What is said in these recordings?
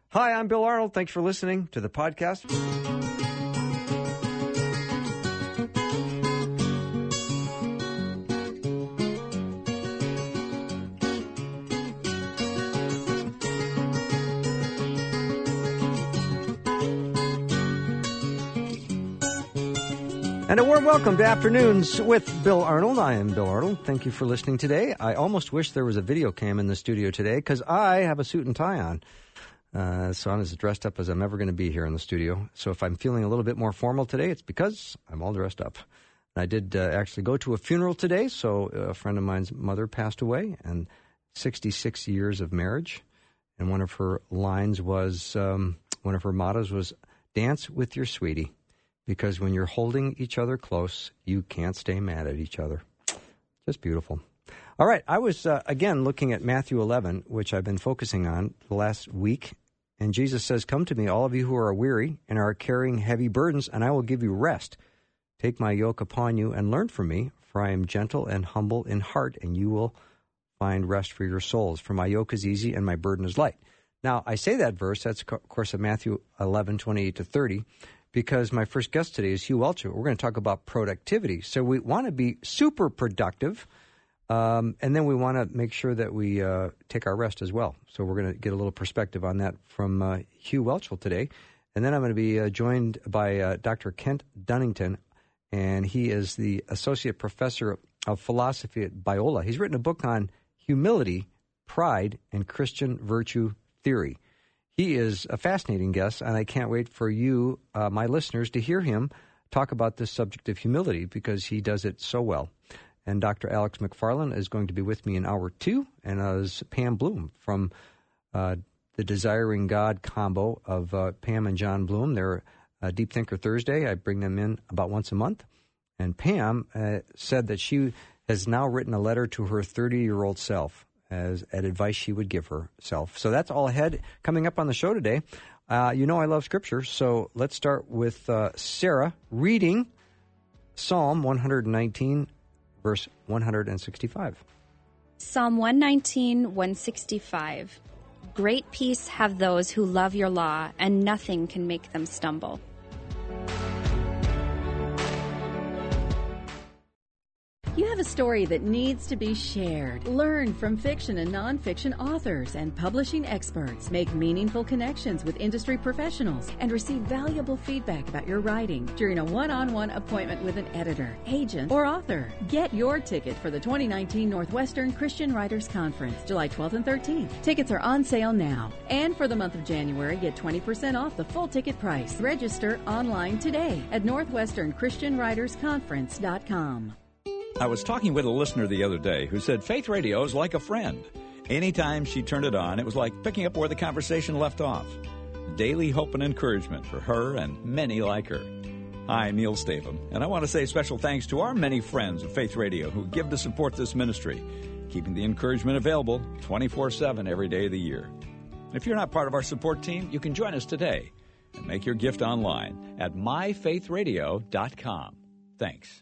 Hi, I'm Bill Arnold. Thanks for listening to the podcast. And a warm welcome to Afternoons with Bill Arnold. I am Bill Arnold. Thank you for listening today. I almost wish there was a video cam in the studio today because I have a suit and tie on. So I'm as dressed up as I'm ever going to be here in the studio. So if I'm feeling a little bit more formal today, it's because I'm all dressed up. And I did actually go to a funeral today. So a friend of mine's mother passed away, and 66 years of marriage. And one of her lines was, one of her mottos was, "Dance with your sweetie. Because when you're holding each other close, you can't stay mad at each other." Just beautiful. All right, I was, again, looking at Matthew 11, which I've been focusing on the last week. And Jesus says, "Come to me, all of you who are weary and are carrying heavy burdens, and I will give you rest. Take my yoke upon you and learn from me, for I am gentle and humble in heart, and you will find rest for your souls. For my yoke is easy and my burden is light." Now, I say that verse, that's, of course, of Matthew 11, 28 to 30, because my first guest today is Hugh Welcher. We're going to talk about productivity. So we want to be super productive, and then we want to make sure that we take our rest as well. So we're going to get a little perspective on that from Hugh Welcher today. And then I'm going to be joined by Dr. Kent Dunnington, and he is the Associate Professor of Philosophy at Biola. He's written a book on humility, pride, and Christian virtue theory. He is a fascinating guest, and I can't wait for you, my listeners, to hear him talk about this subject of humility because he does it so well. And Dr. Alex McFarland is going to be with me in hour 2, and as Pam Bloom from the Desiring God combo of Pam and John Bloom. They're Deep Thinker Thursday. I bring them in about once a month. And Pam said that she has now written a letter to her 30-year-old self as advice she would give herself. So that's all ahead coming up on the show today. You know I love Scripture, so let's start with Sarah reading Psalm 119, verse 165. Psalm 119, 165. Great peace have those who love your law, and nothing can make them stumble. You have a story that needs to be shared. Learn from fiction and nonfiction authors and publishing experts. Make meaningful connections with industry professionals and receive valuable feedback about your writing during a one-on-one appointment with an editor, agent, or author. Get your ticket for the 2019 Northwestern Christian Writers Conference, July 12th and 13th. Tickets are on sale now. And for the month of January, get 20% off the full ticket price. Register online today at northwesternchristianwritersconference.com. I was talking with a listener the other day who said faith radio is like a friend. Anytime she turned it on, it was like picking up where the conversation left off. Daily hope and encouragement for her and many like her. I'm Neil Stavum, and I want to say special thanks to our many friends of Faith Radio who give to support this ministry, keeping the encouragement available 24/7 every day of the year. If you're not part of our support team, you can join us today and make your gift online at myfaithradio.com. Thanks.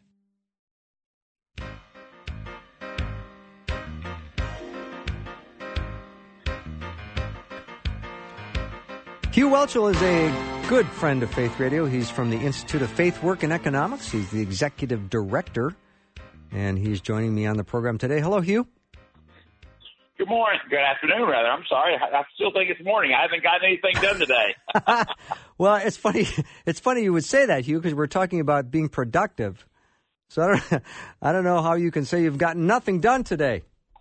Hugh Welcher is a good friend of Faith Radio. He's from the Institute of Faith, Work, and Economics. He's the executive director, and he's joining me on the program today. Hello, Hugh. Good morning. Good afternoon, rather. I'm sorry. I still think it's morning. I haven't gotten anything done today. Well, it's funny. It's funny you would say that, Hugh, because we're talking about being productive. So I don't know how you can say you've gotten nothing done today.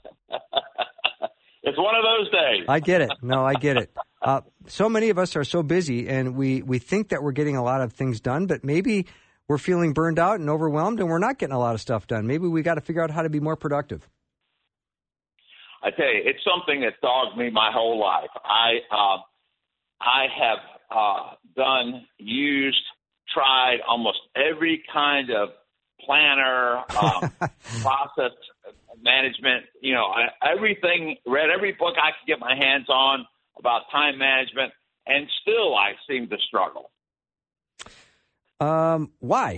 It's one of those days. I get it. No, I get it. So many of us are so busy, and we think that we're getting a lot of things done, but maybe we're feeling burned out and overwhelmed, and we're not getting a lot of stuff done. Maybe we got to figure out how to be more productive. I tell you, it's something that dogged me my whole life. I have tried almost every kind of planner, process management, everything, read every book I could get my hands on about time management, and still I seem to struggle. Why?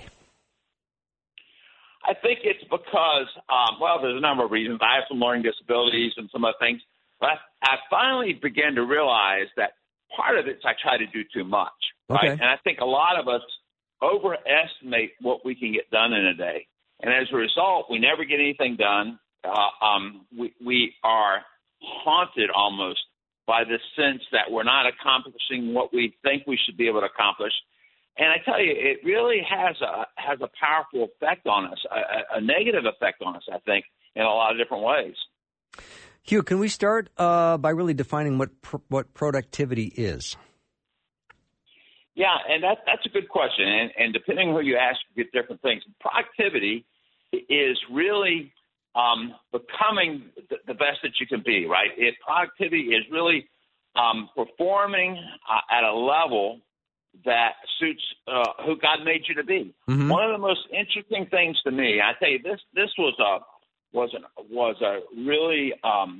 I think it's because, there's a number of reasons. I have some learning disabilities and some other things. But I finally began to realize that part of it is I try to do too much, right? Okay. And I think a lot of us overestimate what we can get done in a day. And as a result, we never get anything done. We are haunted almost by the sense that we're not accomplishing what we think we should be able to accomplish. And I tell you, it really has a powerful effect on us, a negative effect on us, I think, in a lot of different ways. Hugh, can we start by really defining what productivity is? Yeah, and that's a good question. And depending on who you ask, you get different things. Productivity is really becoming the best that you can be, right? Productivity is really performing at a level that suits who God made you to be. Mm-hmm. One of the most interesting things to me, I tell you, this was a really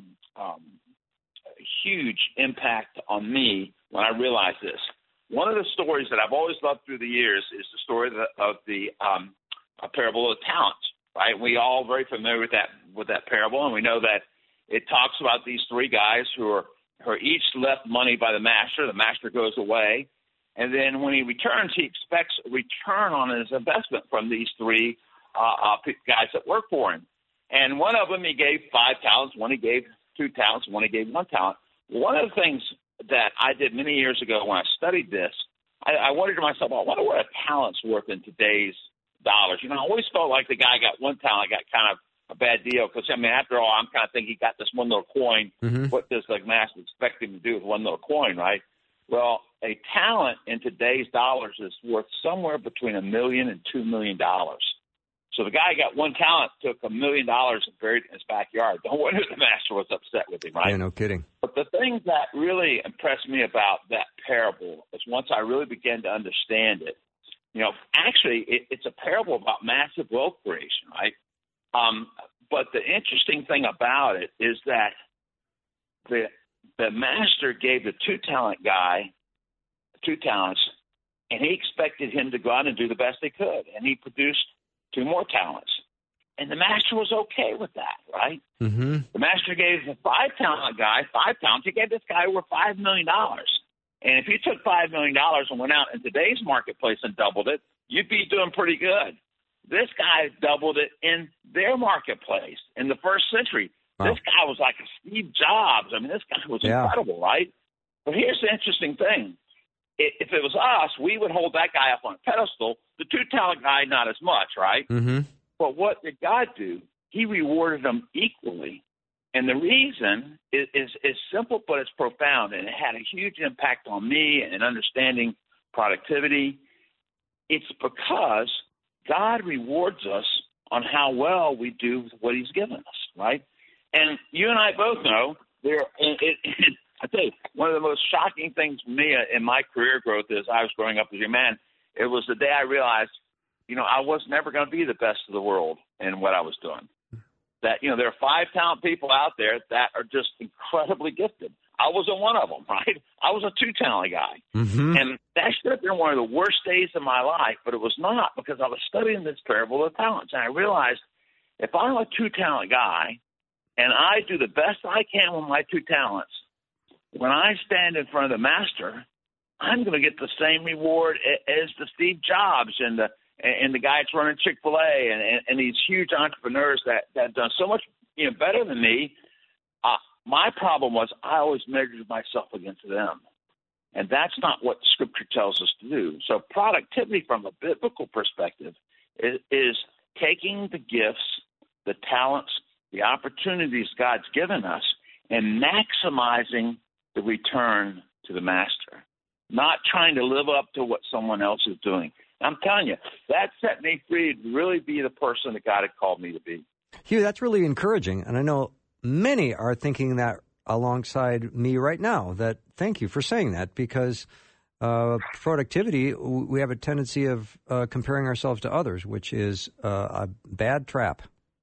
huge impact on me when I realized this. One of the stories that I've always loved through the years is the story of the parable of the talents. Right, we all very familiar with that parable, and we know that it talks about these three guys who are each left money by the master. The master goes away, and then when he returns, he expects a return on his investment from these three guys that work for him. And one of them he gave 5 talents, one he gave 2 talents, one he gave 1 talent. One of the things that I did many years ago when I studied this, I wondered to myself, I wonder what a talent's worth in today's dollars. I always felt like the guy got 1 talent got kind of a bad deal because, after all, I'm kind of thinking he got this one little coin. Mm-hmm. What does the master expect him to do with one little coin, right? Well, a talent in today's dollars is worth somewhere between $1 million and $2 million. So the guy got 1 talent, took $1 million and buried it in his backyard. No wonder the master was upset with him, right? Yeah, no kidding. But the thing that really impressed me about that parable is once I really began to understand it, actually, it's a parable about massive wealth creation, right? But the interesting thing about it is that the master gave the 2-talent guy 2 talents, and he expected him to go out and do the best he could, and he produced 2 more talents. And the master was okay with that, right? Mm-hmm. The master gave the 5-talent guy 5 talents. He gave this guy over $5 million. And if you took $5 million and went out in today's marketplace and doubled it, you'd be doing pretty good. This guy doubled it in their marketplace in the first century. Wow. This guy was like a Steve Jobs. This guy was incredible, right? But here's the interesting thing. If it was us, we would hold that guy up on a pedestal. The 2-talent guy, not as much, right? Mm-hmm. But what did God do? He rewarded them equally. And the reason is simple, but it's profound, and it had a huge impact on me and understanding productivity. It's because God rewards us on how well we do what he's given us, right? And you and I both know I tell you, one of the most shocking things for me in my career growth is I was growing up as a young man. It was the day I realized, I was never going to be the best of the world in what I was doing. That, there are 5-talent people out there that are just incredibly gifted. I wasn't one of them, right? I was a 2-talent guy. Mm-hmm. And that should have been one of the worst days of my life, but it was not because I was studying this parable of talents. And I realized if I'm a 2-talent guy and I do the best I can with my 2 talents, when I stand in front of the master, I'm going to get the same reward as the Steve Jobs and the guy that's running Chick-fil-A and these huge entrepreneurs that have done so much better than me. My problem was I always measured myself against them. And that's not what Scripture tells us to do. So productivity from a biblical perspective is taking the gifts, the talents, the opportunities God's given us, and maximizing the return to the master, not trying to live up to what someone else is doing. I'm telling you, that set me free to really be the person that God had called me to be. Hugh, that's really encouraging. And I know many are thinking that alongside me right now. That thank you for saying that, because productivity, we have a tendency of comparing ourselves to others, which is a bad trap.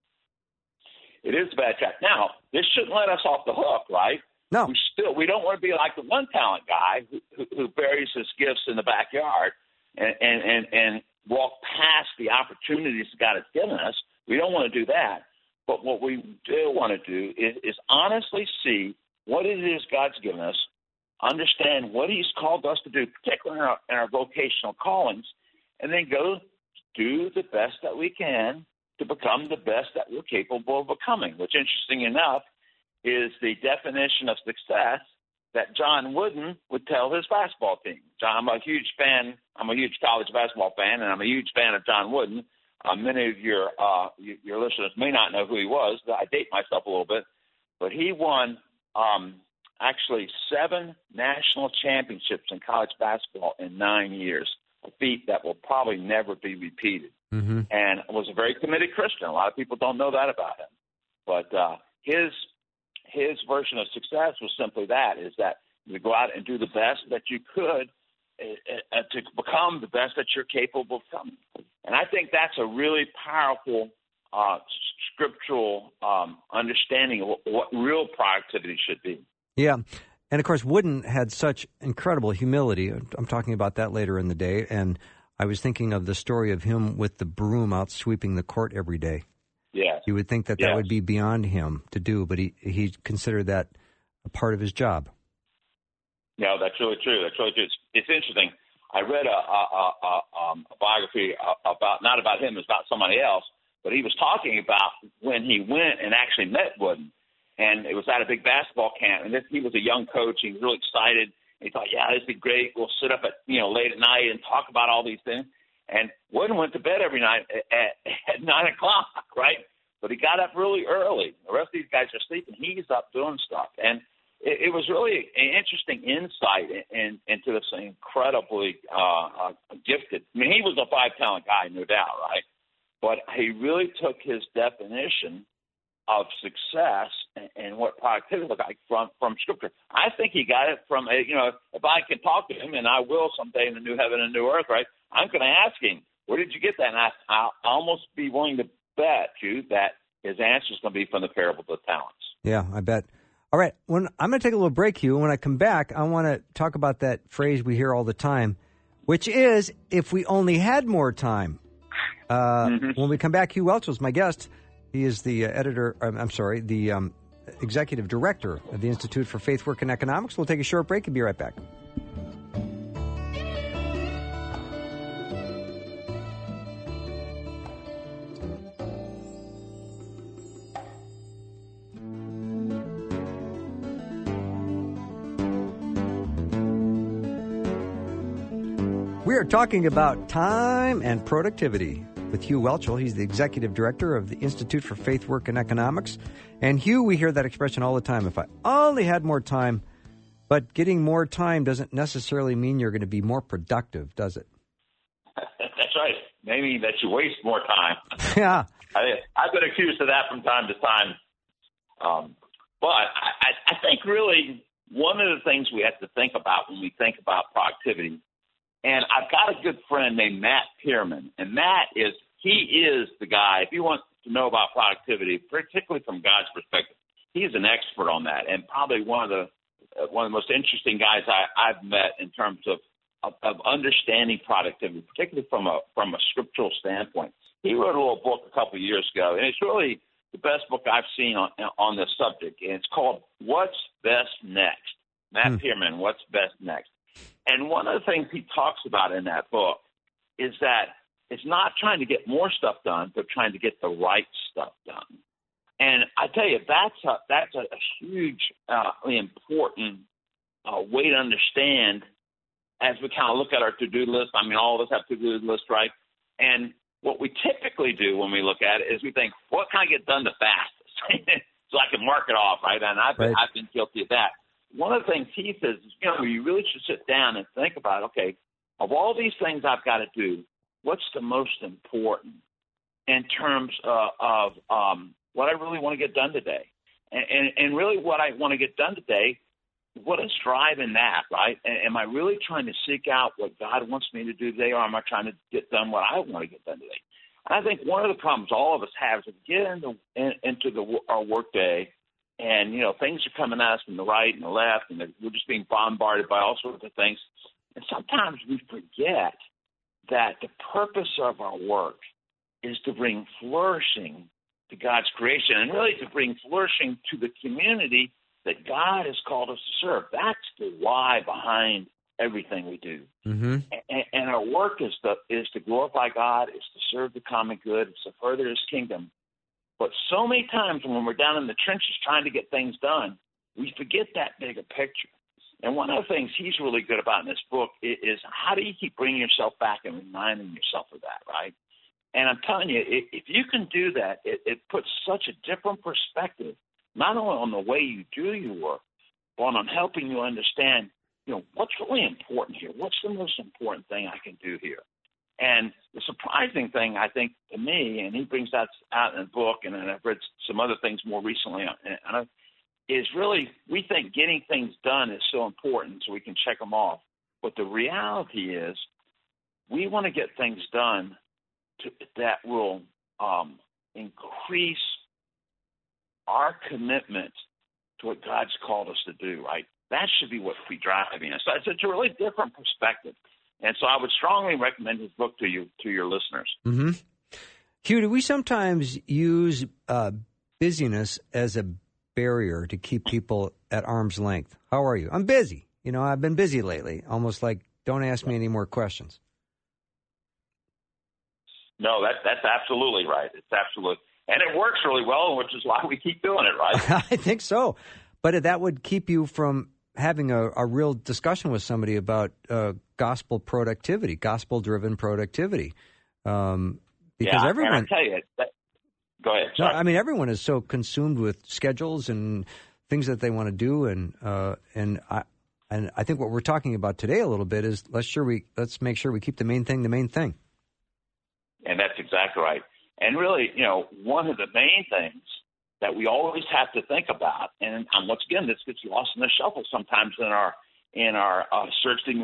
It is a bad trap. Now, this shouldn't let us off the hook, right? No. We don't want to be like the 1-talent guy who buries his gifts in the backyard and walk past the opportunities God has given us. We don't want to do that. But what we do want to do is honestly see what it is God's given us, understand what he's called us to do, particularly in our vocational callings, and then go do the best that we can to become the best that we're capable of becoming, which, interesting enough, is the definition of success that John Wooden would tell his basketball team. John, I'm a huge fan. I'm a huge college basketball fan, and I'm a huge fan of John Wooden. Many of your listeners may not know who he was. I date myself a little bit, but he won actually 7 national championships in college basketball in 9 years, a feat that will probably never be repeated. Mm-hmm. And was a very committed Christian. A lot of people don't know that about him. But his version of success was simply that, is that you go out and do the best that you could to become the best that you're capable of becoming. And I think that's a really powerful scriptural understanding of what real productivity should be. Yeah. And, of course, Wooden had such incredible humility. I'm talking about that later in the day. And I was thinking of the story of him with the broom out sweeping the court every day. Yes. You would think that would be beyond him to do, but he considered that a part of his job. No, that's really true. That's really true. It's interesting. I read a biography not about him, it's about somebody else, but he was talking about when he went and actually met Wooden. And it was at a big basketball camp, and he was a young coach. He was really excited. He thought, yeah, this would be great. We'll sit up at late at night and talk about all these things. And Wooden went to bed every night at 9 o'clock, right? But he got up really early. The rest of these guys are sleeping. He's up doing stuff. And it was really an interesting insight into this incredibly gifted. I mean, he was a 5-talent guy, no doubt, right? But he really took his definition of success and what productivity looked like from Scripture. I think he got it from, if I can talk to him, and I will someday in the new heaven and new earth, right, I'm going to ask him, where did you get that? And I'll almost be willing to bet you that his answer is going to be from the parable of the talents. Yeah, I bet. All right, I'm going to take a little break, Hugh. When I come back, I want to talk about that phrase we hear all the time, which is, if we only had more time. When we come back, Hugh Welch was my guest. He is the the executive director of the Institute for Faith, Work, and Economics. We'll take a short break and be right back. We are talking about time and productivity with Hugh Welchel. He's the executive director of the Institute for Faith, Work, and Economics. And Hugh, we hear that expression all the time. If I only had more time, but getting more time doesn't necessarily mean you're going to be more productive, does it? That's right. Maybe that you waste more time. Yeah. I've been accused of that from time to time. But I think really one of the things we have to think about when we think about productivity, and I've got a good friend named Matt Pierman, and Matt is the guy, if you want to know about productivity, particularly from God's perspective, he's an expert on that, and probably one of the most interesting guys I've met in terms of understanding productivity, particularly from a scriptural standpoint. He wrote a little book a couple of years ago, and it's really the best book I've seen on this subject, and it's called What's Best Next? Matt Pierman, What's Best Next? And one of the things he talks about in that book is that it's not trying to get more stuff done, but trying to get the right stuff done. And I tell you, that's a hugely important way to understand as we kind of look at our to-do list. I mean, all of us have to-do lists, right? And what we typically do when we look at it is we think, what can I get done the fastest so I can mark it off, right? And I've been guilty of that. One of the things he says is, you really should sit down and think about, okay, of all these things I've got to do, what's the most important in terms of what I really want to get done today? And really what I want to get done today, what is driving that, right? Am I really trying to seek out what God wants me to do today, or am I trying to get done what I want to get done today? And I think one of the problems all of us have is we get into our work day, and, things are coming at us from the right and the left, and we're just being bombarded by all sorts of things. And sometimes we forget that the purpose of our work is to bring flourishing to God's creation, and really to bring flourishing to the community that God has called us to serve. That's the why behind everything we do. Mm-hmm. And our work is to glorify God, is to serve the common good, it's to further His kingdom. But so many times when we're down in the trenches trying to get things done, we forget that bigger picture. And one of the things he's really good about in this book is how do you keep bringing yourself back and reminding yourself of that, right? And I'm telling you, if you can do that, it puts such a different perspective, not only on the way you do your work, but on helping you understand, what's really important here? What's the most important thing I can do here? And the surprising thing, I think, to me, and he brings that out in the book, and I've read some other things more recently, is really we think getting things done is so important so we can check them off. But the reality is we want to get things done that will increase our commitment to what God's called us to do, right? That should be what we driving us. So it's a really different perspective. And so I would strongly recommend his book to your listeners. Mm-hmm. Hugh, do we sometimes use busyness as a barrier to keep people at arm's length? How are you? I'm busy. I've been busy lately. Almost like, don't ask me any more questions. No, that's absolutely right. It's absolutely. And it works really well, which is why we keep doing it, right? I think so. But that would keep you from having a real discussion with somebody about gospel productivity, gospel-driven productivity. Because everyone, and I tell you, go ahead. Sorry. No, I mean, everyone is so consumed with schedules and things that they want to do, and I think what we're talking about today a little bit is let's make sure we keep the main thing the main thing. And that's exactly right. And really, one of the main things that we always have to think about, and once again, this gets lost in the shuffle sometimes in our search to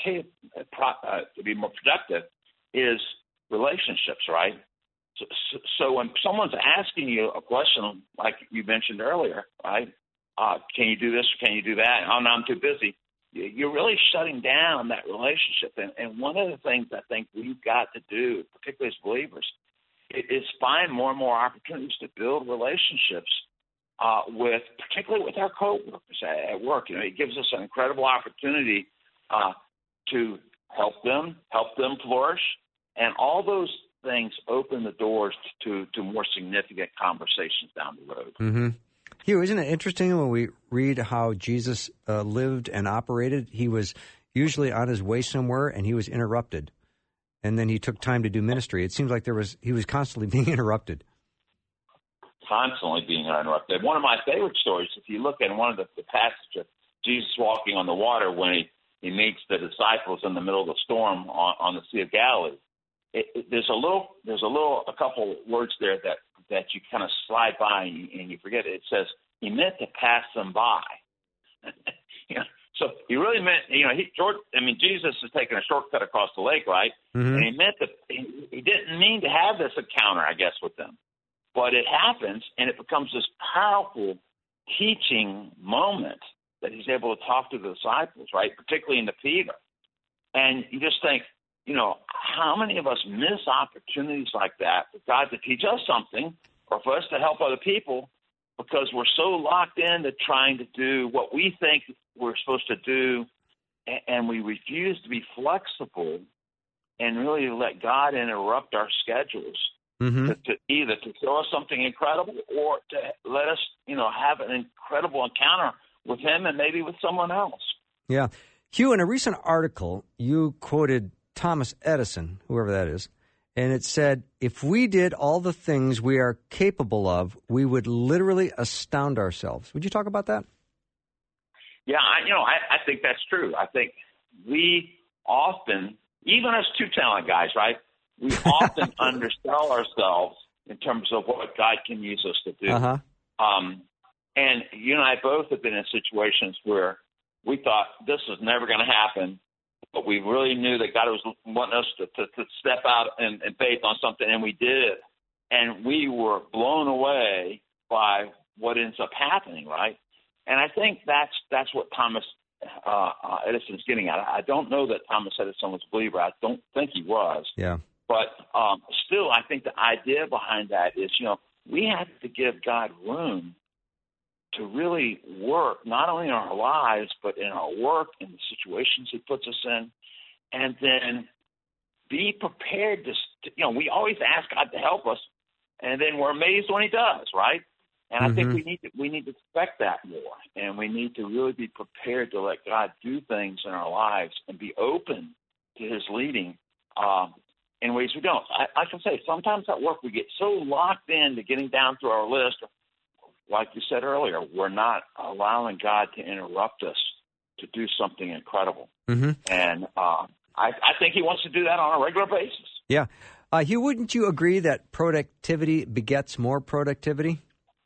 be more productive, is relationships, right? So when someone's asking you a question like you mentioned earlier, right? Can you do this or can you do that? Oh, no, I'm too busy. You're really shutting down that relationship. And one of the things I think we've got to do, particularly as believers, is find more and more opportunities to build relationships particularly with our coworkers at work. It gives us an incredible opportunity to help them flourish, and all those things open the doors to more significant conversations down the road. Mm-hmm. Hugh, isn't it interesting when we read how Jesus lived and operated? He was usually on his way somewhere, and he was interrupted. And then he took time to do ministry. It seems like he was constantly being interrupted. Constantly being interrupted. One of my favorite stories, if you look at one of the passages of Jesus walking on the water when he meets the disciples in the middle of the storm on the Sea of Galilee, there's a couple words there that you kind of slide by and you forget it. It says he meant to pass them by. So he really meant, Jesus is taking a shortcut across the lake, right? Mm-hmm. And he meant he didn't mean to have this encounter, I guess, with them. But it happens, and it becomes this powerful teaching moment that he's able to talk to the disciples, right? Particularly into Peter. And you just think, how many of us miss opportunities like that for God to teach us something or for us to help other people because we're so locked into trying to do what we think we're supposed to do, and we refuse to be flexible and really let God interrupt our schedules. Mm-hmm. To either to show us something incredible or to let us, have an incredible encounter with him and maybe with someone else. Yeah. Hugh, in a recent article, you quoted Thomas Edison, whoever that is, and it said, if we did all the things we are capable of, we would literally astound ourselves. Would you talk about that? Yeah, I think that's true. I think we often, even as two talent guys, right, we often undersell ourselves in terms of what God can use us to do. Uh-huh. And you and I both have been in situations where we thought this was never going to happen, but we really knew that God was wanting us to step out and faith on something, and we did. And we were blown away by what ends up happening, right? And I think that's what Thomas Edison's getting at. I don't know that Thomas Edison was a believer. I don't think he was. Yeah. But still, I think the idea behind that is, we have to give God room to really work not only in our lives but in our work, in the situations He puts us in, and then be prepared to. We always ask God to help us, and then we're amazed when He does, right? And I think we need to expect that more, and we need to really be prepared to let God do things in our lives and be open to His leading in ways we don't. I can say sometimes at work we get so locked into getting down through our list, like you said earlier, we're not allowing God to interrupt us to do something incredible. And I think He wants to do that on a regular basis. Yeah. Hugh, wouldn't you agree that productivity begets more productivity?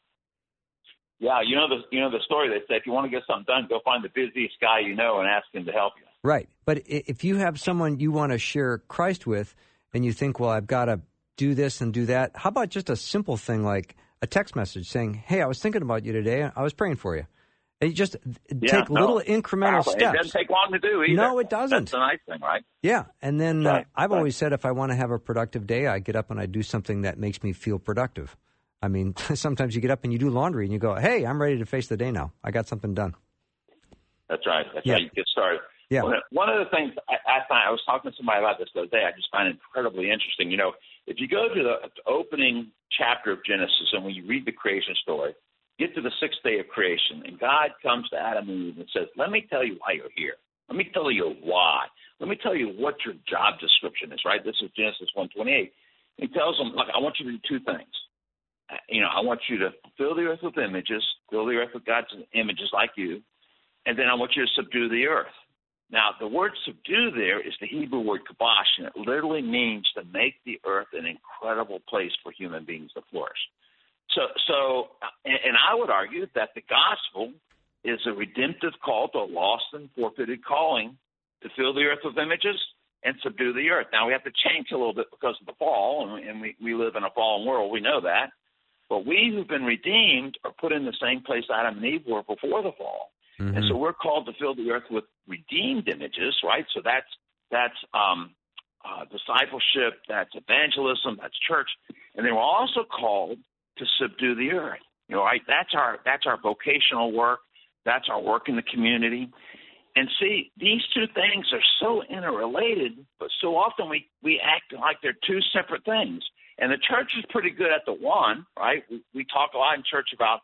Yeah, you know the story. They say if you want to get something done, go find the busiest guy you know and ask him to help you. Right. But if you have someone you want to share Christ with and you think, well, I've got to do this and do that, how about just a simple thing like a text message saying, hey, I was thinking about you today. I was praying for you. And you just take little incremental steps. It doesn't take long to do either. No, it doesn't. That's the nice thing, right? Yeah. And then I've always said if I want to have a productive day, I get up and I do something that makes me feel productive. I mean, sometimes you get up and you do laundry and you go, hey, I'm ready to face the day now. I got something done. That's right. That's how you get started. Yeah. One of the things I find, I was talking to somebody about this the other day, I just find it incredibly interesting. If you go to the opening chapter of Genesis and when you read the creation story, get to the sixth day of creation, and God comes to Adam and Eve and says, let me tell you why you're here. Let me tell you why. Let me tell you what your job description is, right? This is Genesis 1:28. He tells them, look, I want you to do two things. I want you to fill the earth with images, fill the earth with God's images like you, and then I want you to subdue the earth. Now, the word subdue there is the Hebrew word kabosh, and it literally means to make the earth an incredible place for human beings to flourish. So, and I would argue that the gospel is a redemptive call to a lost and forfeited calling to fill the earth with images and subdue the earth. Now, we have to change a little bit because of the fall, and we live in a fallen world. We know that. But we who've been redeemed are put in the same place Adam and Eve were before the fall. And so we're called to fill the earth with redeemed images, right? So that's discipleship, that's evangelism, that's church. And then we're also called to subdue the earth. Right? That's our vocational work. That's our work in the community. And see, these two things are so interrelated, but so often we act like they're two separate things. And the church is pretty good at the one, right? We talk a lot in church about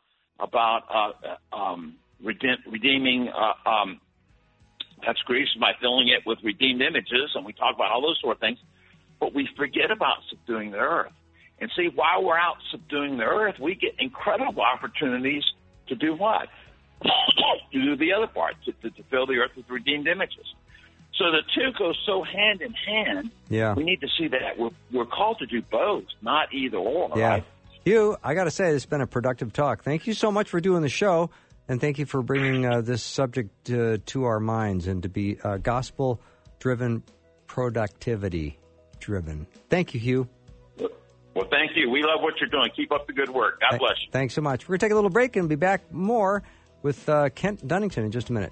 redeeming that's creation by filling it with redeemed images, and we talk about all those sort of things. But we forget about subduing the earth. And see, while we're out subduing the earth, we get incredible opportunities to do what? To do the other part, to fill the earth with redeemed images. So the two go so hand in hand. Yeah. We need to see that we're called to do both, not either or. Yeah. Right? Hugh, I got to say, it's been a productive talk. Thank you so much for doing the show, and thank you for bringing this subject to our minds and to be gospel-driven, productivity-driven. Thank you, Hugh. Well, thank you. We love what you're doing. Keep up the good work. God bless you. Thanks so much. We're going to take a little break and be back more with Kent Dunnington in just a minute.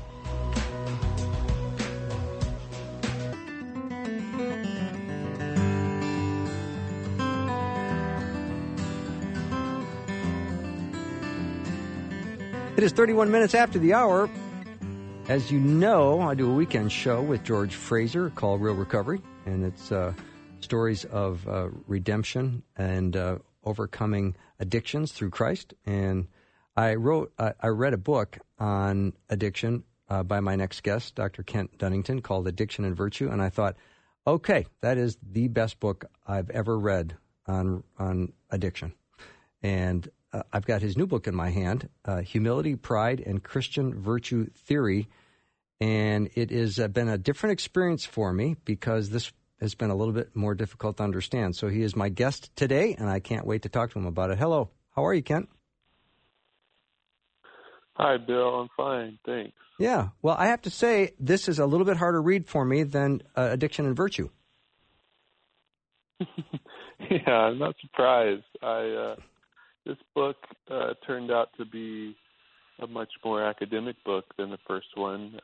It is 31 minutes after the hour. As you know, I do a weekend show with George Fraser called Real Recovery, and it's stories of redemption and overcoming addictions through Christ. And I read a book on addiction by my next guest, Dr. Kent Dunnington, called Addiction and Virtue, and I thought, okay, that is the best book I've ever read on addiction. And I've got his new book in my hand, Humility, Pride, and Christian Virtue Theory. And it has been a different experience for me because this has been a little bit more difficult to understand. So he is my guest today, and I can't wait to talk to him about it. Hello. How are you, Kent? Hi, Bill. I'm fine. Thanks. Yeah. Well, I have to say, this is a little bit harder read for me than Addiction and Virtue. Yeah, I'm not surprised. This book turned out to be a much more academic book than the first one.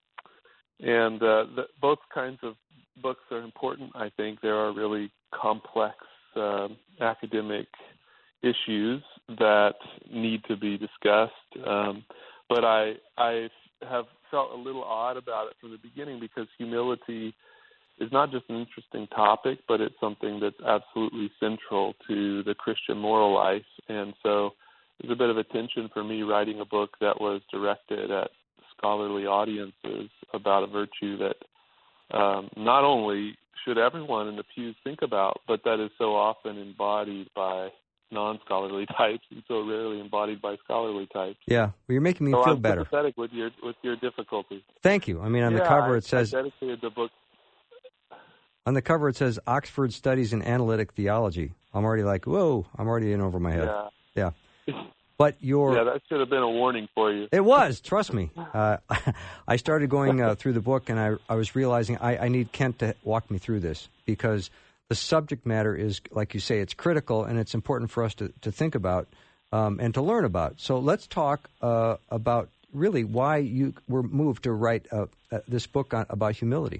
Both kinds of books are important, I think. There are really complex academic issues that need to be discussed. But I have felt a little odd about it from the beginning, because humility is not just an interesting topic, but it's something that's absolutely central to the Christian moral life. And so there's a bit of a tension for me writing a book that was directed at scholarly audiences about a virtue that not only should everyone in the pews think about, but that is so often embodied by non-scholarly types and so rarely embodied by scholarly types. Yeah, well, you're making me feel I'm better. sympathetic with your difficulty. Thank you. I mean, on the cover it says... I dedicated the book. On the cover it says Oxford Studies in Analytic Theology. I'm already like, whoa, I'm already in over my head. Yeah. But Yeah, that should have been a warning for you. It was, trust me. I started going through the book, and I was realizing I need Kent to walk me through this, because the subject matter is, like you say, it's critical, and it's important for us to think about and to learn about. So let's talk about really why you were moved to write this book about humility.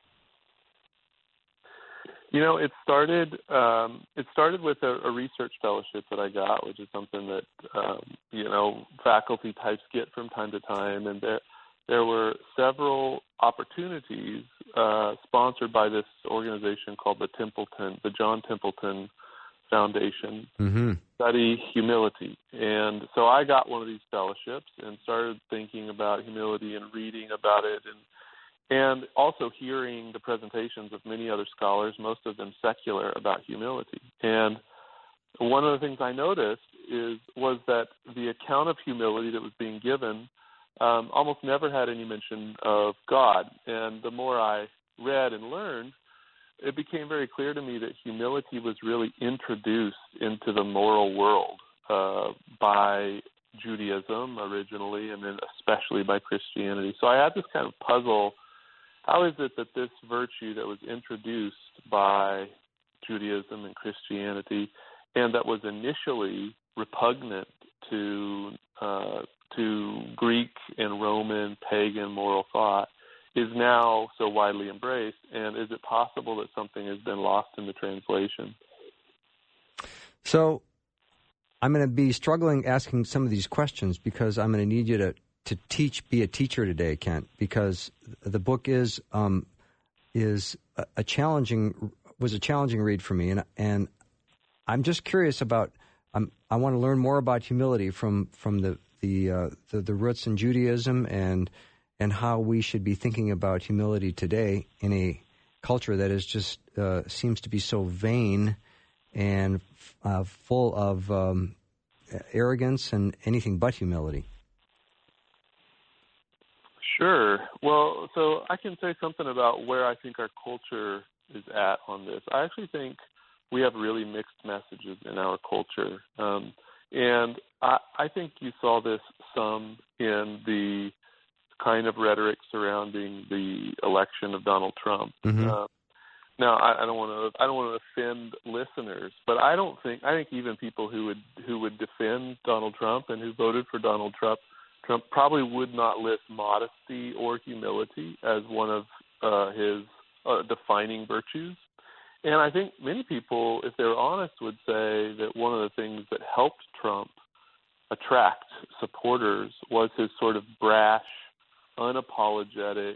You know, it started with a research fellowship that I got, which is something that faculty types get from time to time, and there were several opportunities sponsored by this organization called the John Templeton Foundation, Study Humility. And so I got one of these fellowships and started thinking about humility and reading about it, and also hearing the presentations of many other scholars, most of them secular, about humility. And one of the things I noticed was that the account of humility that was being given almost never had any mention of God. And the more I read and learned, it became very clear to me that humility was really introduced into the moral world by Judaism originally, and then especially by Christianity. So I had this kind of puzzle. How is it that this virtue that was introduced by Judaism and Christianity, and that was initially repugnant to Greek and Roman pagan moral thought, is now so widely embraced? And is it possible that something has been lost in the translation? So I'm going to be struggling asking some of these questions, because I'm going to need you to be a teacher today, Kent, because the book was a challenging read for me, and I'm just curious about. I want to learn more about humility from the roots in Judaism and how we should be thinking about humility today in a culture that is just seems to be so vain and full of arrogance and anything but humility. Sure. Well, so I can say something about where I think our culture is at on this. I actually think we have really mixed messages in our culture. And I think you saw this some in the kind of rhetoric surrounding the election of Donald Trump. Now, I don't want to offend listeners, but I think even people who would defend Donald Trump and who voted for Donald Trump probably would not list modesty or humility as one of his defining virtues. And I think many people, if they're honest, would say that one of the things that helped Trump attract supporters was his sort of brash, unapologetic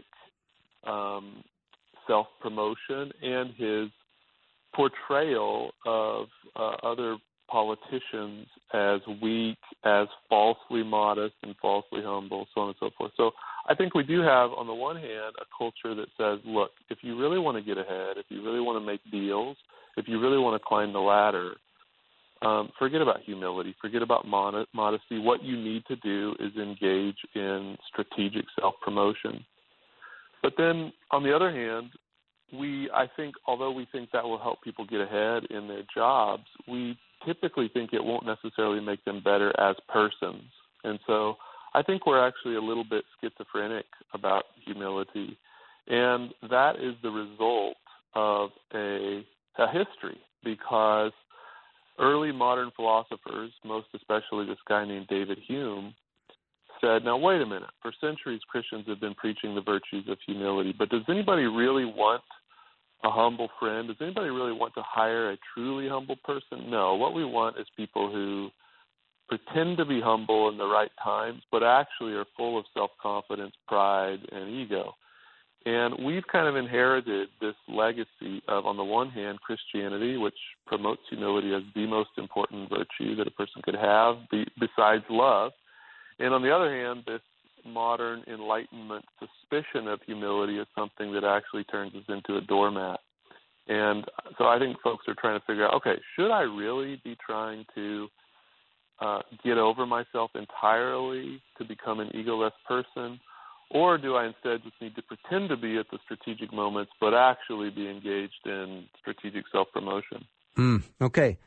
self-promotion and his portrayal of other politicians as weak, as falsely modest and falsely humble, so on and so forth. So I think we do have, on the one hand, a culture that says, look, if you really want to get ahead, if you really want to make deals, if you really want to climb the ladder, forget about humility, forget about modesty. What you need to do is engage in strategic self-promotion. But then, on the other hand, I think, although we think that will help people get ahead in their jobs, we typically think it won't necessarily make them better as persons. And so I think we're actually a little bit schizophrenic about humility. And that is the result of a history, because early modern philosophers, most especially this guy named David Hume, said, now wait a minute, for centuries Christians have been preaching the virtues of humility, but does anybody really want a humble friend. Does anybody really want to hire a truly humble person? No. What we want is people who pretend to be humble in the right times, but actually are full of self-confidence, pride, and ego. And we've kind of inherited this legacy of, on the one hand, Christianity, which promotes humility as the most important virtue that a person could have, besides love. And on the other hand, this modern Enlightenment suspicion of humility is something that actually turns us into a doormat. And so I think folks are trying to figure out, okay, should I really be trying to get over myself entirely to become an egoless person? Or do I instead just need to pretend to be at the strategic moments, but actually be engaged in strategic self-promotion? Okay.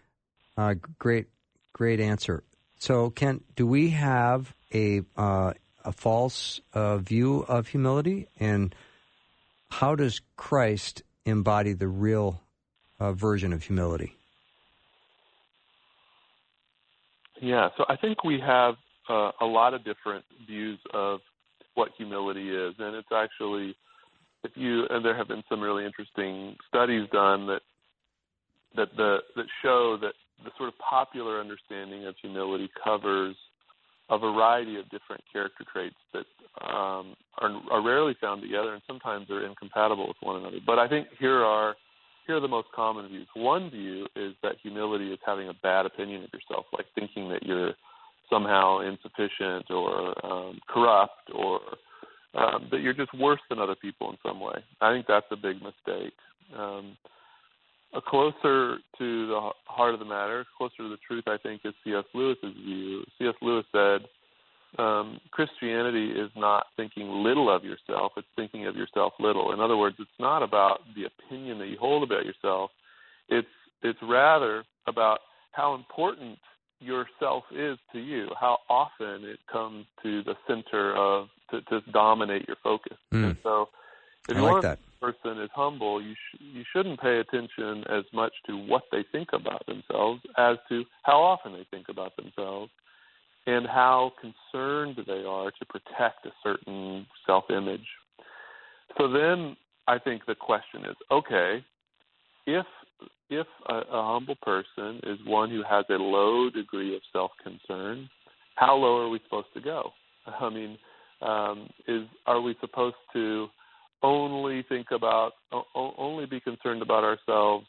Great answer. So, Kent, do we have a false view of humility? And how does Christ embody the real version of humility? Yeah, so I think we have a lot of different views of what humility is, and it's actually, and there have been some really interesting studies done that show that the sort of popular understanding of humility covers a variety of different character traits that are rarely found together, and sometimes are incompatible with one another. But I think here are the most common views. One view is that humility is having a bad opinion of yourself, like thinking that you're somehow insufficient or corrupt, or that you're just worse than other people in some way. I think that's a big mistake. Closer to the heart of the matter, closer to the truth, I think, is C.S. Lewis's view. C.S. Lewis said, Christianity is not thinking little of yourself, it's thinking of yourself little. In other words, it's not about the opinion that you hold about yourself. It's rather about how important yourself is to you, how often it comes to the center of to dominate your focus. And so if you want a person is humble, you shouldn't pay attention as much to what they think about themselves as to how often they think about themselves and how concerned they are to protect a certain self-image. So then I think the question is, okay, if a humble person is one who has a low degree of self-concern, how low are we supposed to go? I mean, are we supposed to only be concerned about ourselves,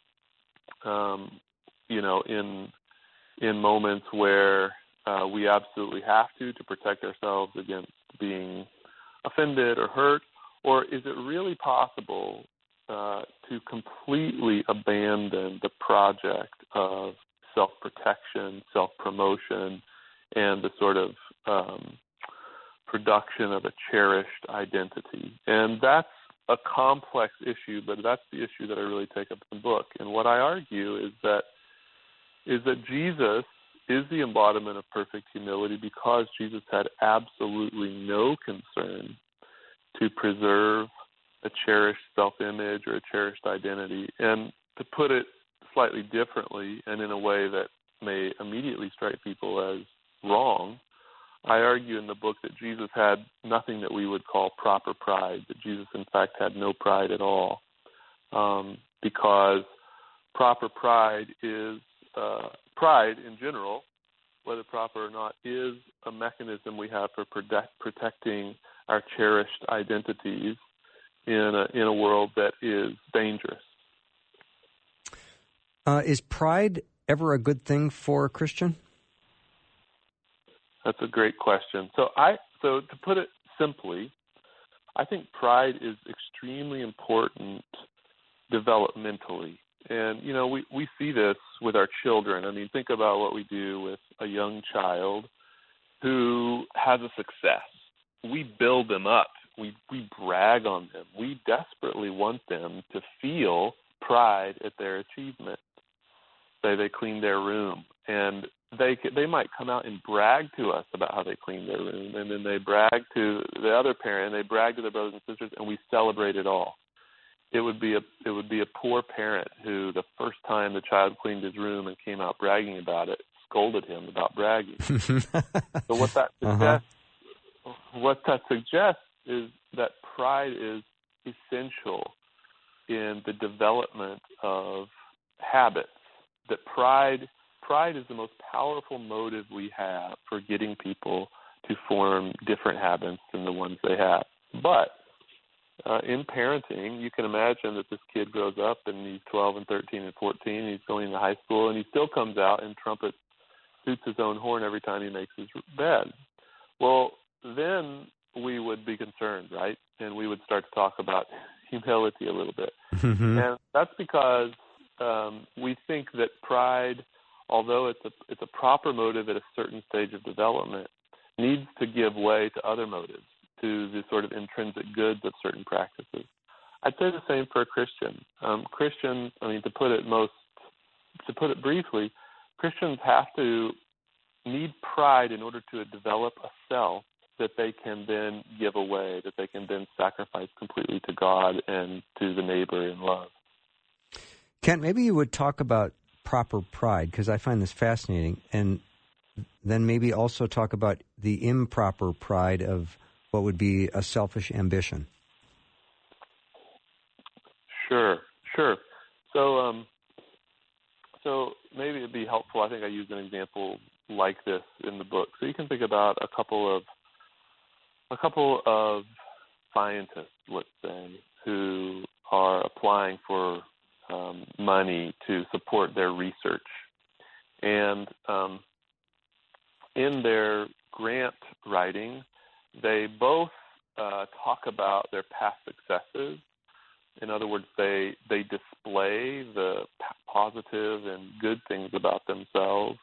in moments where we absolutely have to protect ourselves against being offended or hurt? Or is it really possible to completely abandon the project of self-protection, self-promotion, and the sort of production of a cherished identity? And that's a complex issue, but that's the issue that I really take up in the book. And what I argue is that Jesus is the embodiment of perfect humility because Jesus had absolutely no concern to preserve a cherished self-image or a cherished identity. And to put it slightly differently and in a way that may immediately strike people as wrong, I argue in the book that Jesus had nothing that we would call proper pride, that Jesus, in fact, had no pride at all, because proper pride is pride in general, whether proper or not, is a mechanism we have for protecting our cherished identities in a world that is dangerous. Is pride ever a good thing for a Christian? That's a great question. So to put it simply, I think pride is extremely important developmentally. And, we see this with our children. I mean, think about what we do with a young child who has a success. We build them up. We brag on them. We desperately want them to feel pride at their achievement. Say they clean their room, and they might come out and brag to us about how they clean their room, and then they brag to the other parent, and they brag to their brothers and sisters, and we celebrate it all. It would be a poor parent who, the first time the child cleaned his room and came out bragging about it, scolded him about bragging. So what that suggests is that pride is essential in the development of habits. That pride is the most powerful motive we have for getting people to form different habits than the ones they have. But in parenting, you can imagine that this kid grows up and he's 12 and 13 and 14, and he's going to high school, and he still comes out and toots his own horn every time he makes his bed. Well, then we would be concerned, right? And we would start to talk about humility a little bit. Mm-hmm. And that's because we think that pride, although it's a proper motive at a certain stage of development, needs to give way to other motives, to the sort of intrinsic goods of certain practices. I'd say the same for a Christian. Christians, to put it briefly, Christians have to need pride in order to develop a self that they can then give away, that they can then sacrifice completely to God and to the neighbor in love. Kent, maybe you would talk about proper pride, because I find this fascinating, and then maybe also talk about the improper pride of what would be a selfish ambition. Sure. So maybe it'd be helpful. I think I used an example like this in the book. So you can think about a couple of scientists, let's say, who are applying for money to support their research, and in their grant writing, they both talk about their past successes. In other words, they display the positive and good things about themselves.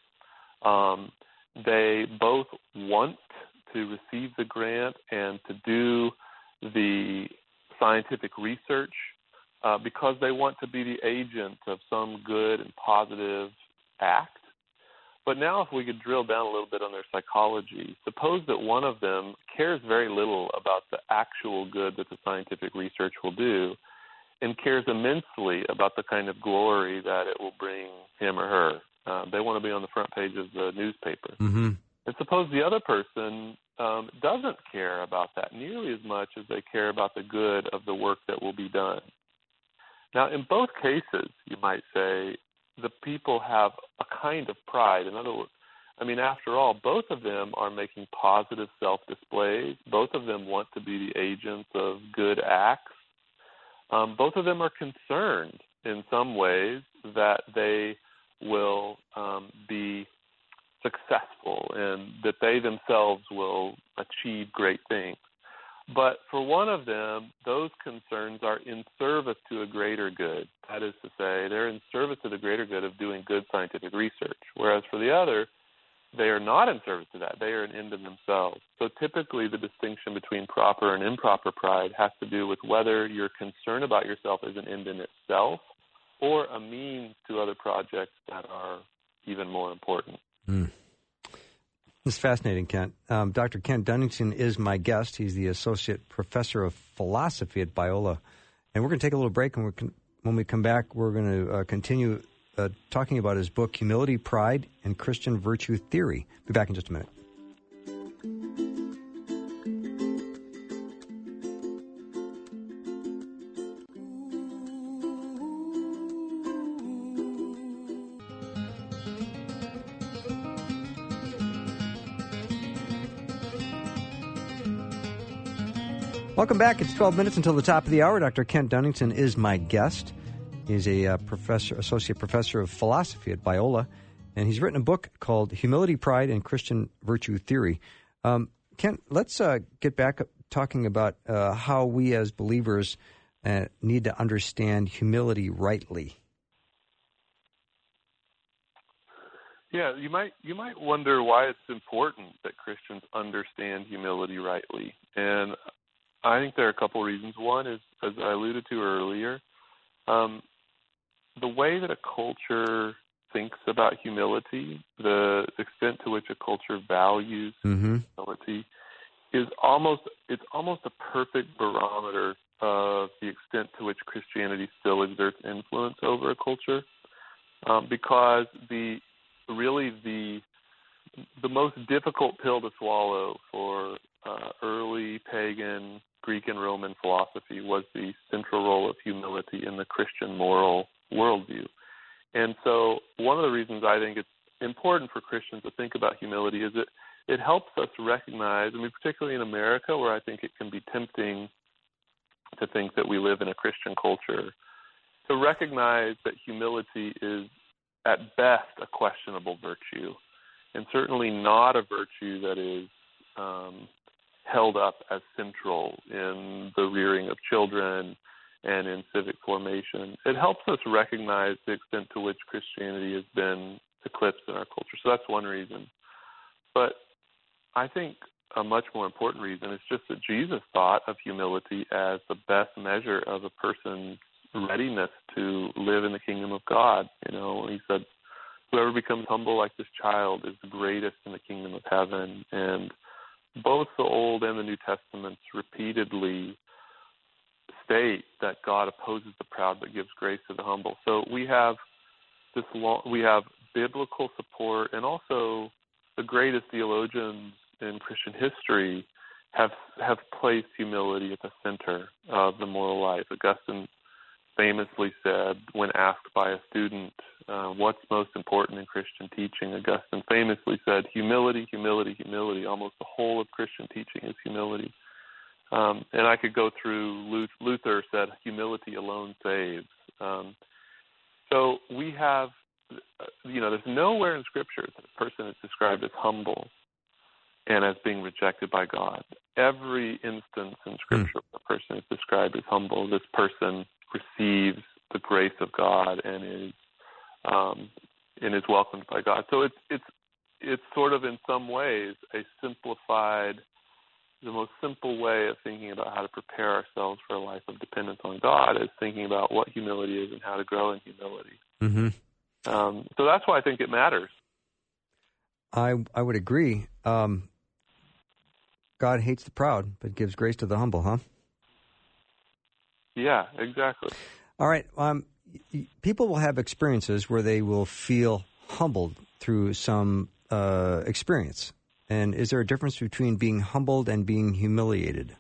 They both want to receive the grant and to do the scientific research because they want to be the agent of some good and positive act. But now if we could drill down a little bit on their psychology, suppose that one of them cares very little about the actual good that the scientific research will do and cares immensely about the kind of glory that it will bring him or her. They want to be on the front page of the newspaper. Mm-hmm. And suppose the other person doesn't care about that nearly as much as they care about the good of the work that will be done. Now, in both cases, you might say, the people have a kind of pride. In other words, after all, both of them are making positive self-displays. Both of them want to be the agents of good acts. Both of them are concerned in some ways that they will be successful and that they themselves will achieve great things. But for one of them, those concerns are in service to a greater good. That is to say, they're in service to the greater good of doing good scientific research. Whereas for the other, they are not in service to that. They are an end in themselves. So typically the distinction between proper and improper pride has to do with whether your concern about yourself is an end in itself or a means to other projects that are even more important. This is fascinating, Kent. Dr. Kent Dunnington is my guest. He's the Associate Professor of Philosophy at Biola. And we're going to take a little break, and when we come back, we're going to continue talking about his book, Humility, Pride, and Christian Virtue Theory. Be back in just a minute. Welcome back. It's 12 minutes until the top of the hour. Dr. Kent Dunnington is my guest. He's a associate professor of philosophy at Biola, and he's written a book called Humility, Pride, and Christian Virtue Theory. Kent, let's get back talking about how we as believers need to understand humility rightly. Yeah, you might wonder why it's important that Christians understand humility rightly, and I think there are a couple reasons. One is, as I alluded to earlier, the way that a culture thinks about humility, the extent to which a culture values humility, it's almost a perfect barometer of the extent to which Christianity still exerts influence over a culture, because the most difficult pill to swallow for early pagan Greek and Roman philosophy was the central role of humility in the Christian moral worldview. And so one of the reasons I think it's important for Christians to think about humility is it helps us recognize, particularly in America, where I think it can be tempting to think that we live in a Christian culture, to recognize that humility is at best a questionable virtue, and certainly not a virtue that is held up as central in the rearing of children and in civic formation. It helps us recognize the extent to which Christianity has been eclipsed in our culture. So that's one reason. But I think a much more important reason is just that Jesus thought of humility as the best measure of a person's readiness to live in the kingdom of God. He said, whoever becomes humble like this child is the greatest in the kingdom of heaven. And both the Old and the New Testaments repeatedly state that God opposes the proud but gives grace to the humble. So we have biblical support, and also the greatest theologians in Christian history have placed humility at the center of the moral life. Augustine famously said, when asked by a student, what's most important in Christian teaching, Augustine famously said, humility, humility, humility. Almost the whole of Christian teaching is humility. And I could go through, Luther said, humility alone saves. So we have, there's nowhere in Scripture that a person is described as humble and as being rejected by God. Every instance in Scripture where a person is described as humble, this person receives the grace of God and is welcomed by God. So it's sort of in some ways the most simple way of thinking about how to prepare ourselves for a life of dependence on God is thinking about what humility is and how to grow in humility. Mm-hmm. So that's why I think it matters. I would agree. God hates the proud, but gives grace to the humble, huh? Yeah, exactly. All right. People will have experiences where they will feel humbled through some experience. And is there a difference between being humbled and being humiliated?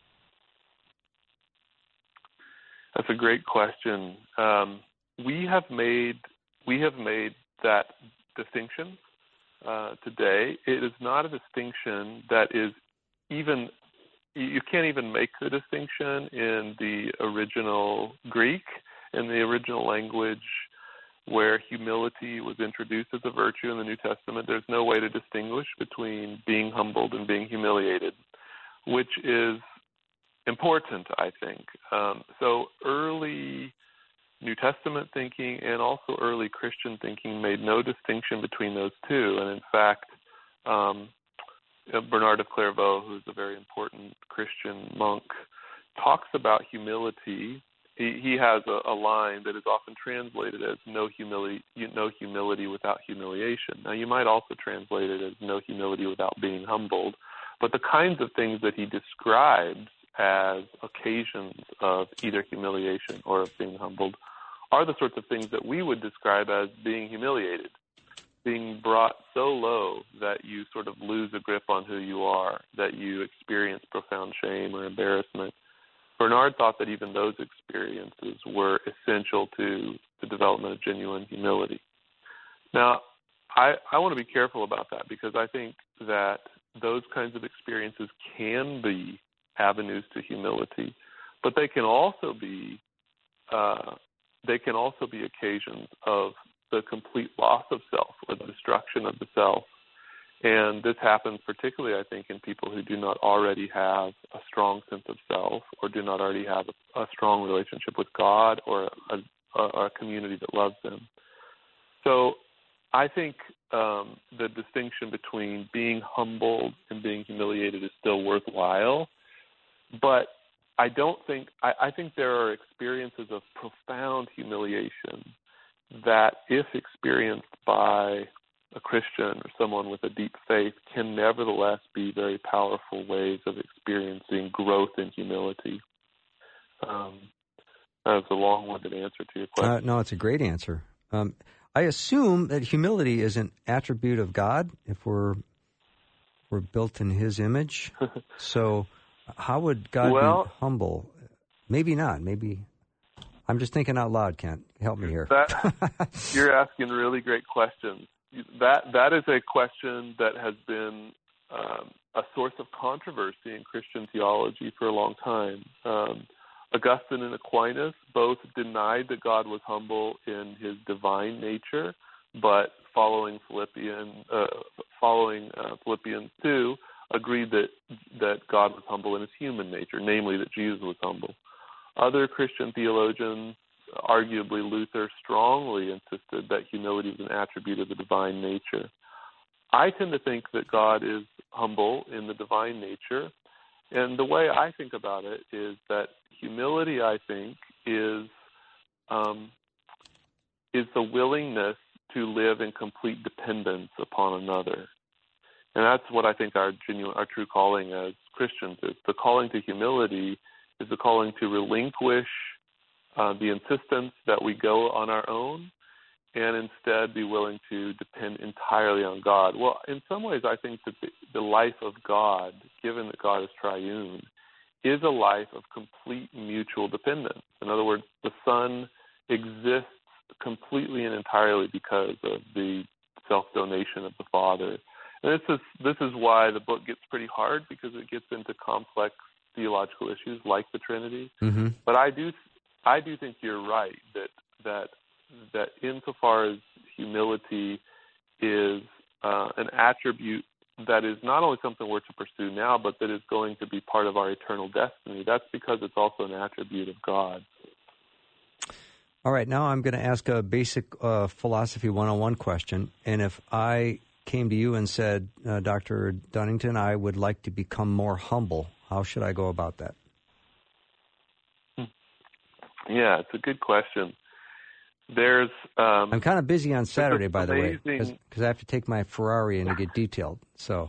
That's a great question. We have made that distinction today. It is not a distinction that is even, you can't even make the distinction in the original Greek, in the original language where humility was introduced as a virtue in the New Testament. There's no way to distinguish between being humbled and being humiliated, which is important, I think. So early New Testament thinking and also early Christian thinking made no distinction between those two. And in fact, Bernard of Clairvaux, who's a very important Christian monk, talks about humility. He has a line that is often translated as no humility without humiliation. Now, you might also translate it as no humility without being humbled, but the kinds of things that he describes as occasions of either humiliation or of being humbled are the sorts of things that we would describe as being humiliated, being brought so low that you sort of lose a grip on who you are, that you experience profound shame or embarrassment. Bernard thought that even those experiences were essential to the development of genuine humility. Now, I want to be careful about that because I think that those kinds of experiences can be avenues to humility, but they can also be occasions of the complete loss of self or the destruction of the self. And this happens particularly, I think, in people who do not already have a strong sense of self or do not already have a strong relationship with God or a community that loves them. So I think the distinction between being humbled and being humiliated is still worthwhile. But I think there are experiences of profound humiliation that, if experienced by a Christian or someone with a deep faith, can nevertheless be very powerful ways of experiencing growth in humility. That's a long-winded answer to your question. No, it's a great answer. I assume that humility is an attribute of God if we're built in His image. So How would God be humble? Maybe not. Maybe I'm just thinking out loud, Kent. Help me here. You're asking really great questions. That is a question that has been a source of controversy in Christian theology for a long time. Augustine and Aquinas both denied that God was humble in his divine nature, but following Philippians 2, agreed that God was humble in his human nature, namely that Jesus was humble. Other Christian theologians, arguably Luther, strongly insisted that humility is an attribute of the divine nature. I tend to think that God is humble in the divine nature, and the way I think about it is that humility, I think, is the willingness to live in complete dependence upon another. And that's what I think our true calling as Christians is. The calling to humility is the calling to relinquish the insistence that we go on our own and instead be willing to depend entirely on God. Well, in some ways, I think that the life of God, given that God is triune, is a life of complete mutual dependence. In other words, the Son exists completely and entirely because of the self-donation of the Father. And this is why the book gets pretty hard, because it gets into complex theological issues like the Trinity. Mm-hmm. But I do think you're right that insofar as humility is an attribute that is not only something we're to pursue now, but that is going to be part of our eternal destiny, that's because it's also an attribute of God. All right, now I'm going to ask a basic philosophy 101 question. And if I came to you and said, Dr. Dunnington, I would like to become more humble, how should I go about that? Yeah, it's a good question. I'm kind of busy on Saturday, by the way, because I have to take my Ferrari in to get detailed. So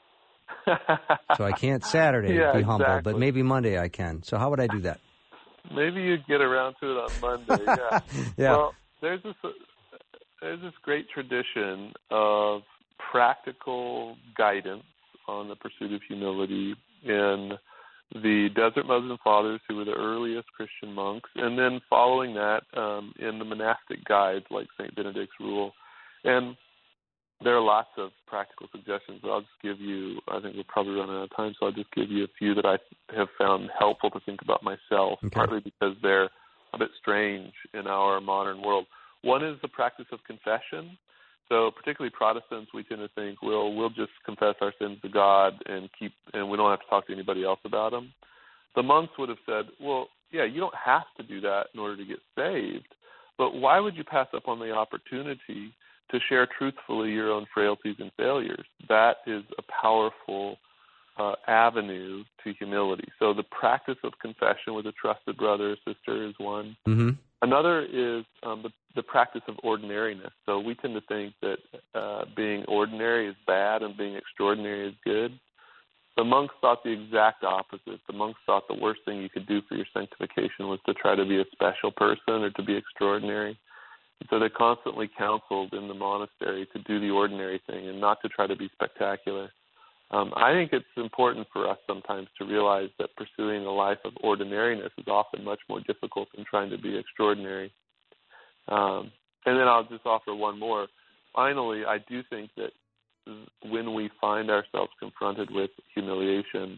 I can't Saturday be humble, but maybe Monday I can. So how would I do that? Maybe you'd get around to it on Monday. Yeah. Yeah. Well, there's this great tradition of practical guidance on the pursuit of humility in the Desert Muslim Fathers, who were the earliest Christian monks, and then following that in the monastic guides like St. Benedict's Rule. And there are lots of practical suggestions, but I'll just give you, I think we're probably running out of time, so I'll just give you a few that I have found helpful to think about myself, partly because they're a bit strange in our modern world. One is the practice of confession. So particularly Protestants, we tend to think we'll just confess our sins to God and we don't have to talk to anybody else about them. The monks would have said, well, yeah, you don't have to do that in order to get saved, but why would you pass up on the opportunity to share truthfully your own frailties and failures? That is a powerful avenue to humility. So the practice of confession with a trusted brother or sister is one. Mm-hmm. Another is the practice of ordinariness. So we tend to think that being ordinary is bad and being extraordinary is good. The monks thought the exact opposite. The monks thought the worst thing you could do for your sanctification was to try to be a special person or to be extraordinary. And so they constantly counseled in the monastery to do the ordinary thing and not to try to be spectacular. I think it's important for us sometimes to realize that pursuing a life of ordinariness is often much more difficult than trying to be extraordinary. And then I'll just offer one more. Finally, I do think that when we find ourselves confronted with humiliation,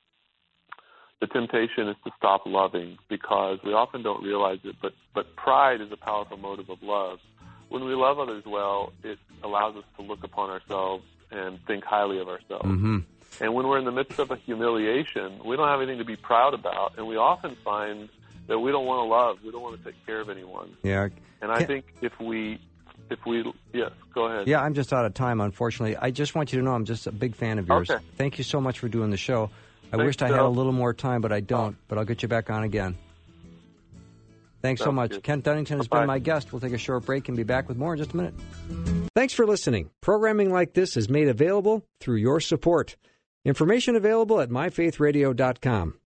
the temptation is to stop loving, because we often don't realize it, but pride is a powerful motive of love. When we love others well, it allows us to look upon ourselves and think highly of ourselves. Mm-hmm. And when we're in the midst of a humiliation, we don't have anything to be proud about, and we often find that we don't want to love, we don't want to take care of anyone. Yeah. And I think if we, yes, go ahead. Yeah, I'm just out of time, unfortunately. I just want you to know I'm just a big fan of yours. Okay. Thank you so much for doing the show. I wished I had a little more time, but I don't. But I'll get you back on again. Thanks so much. Good. Kent Dunnington has been my guest. We'll take a short break and be back with more in just a minute. Thanks for listening. Programming like this is made available through your support. Information available at myfaithradio.com.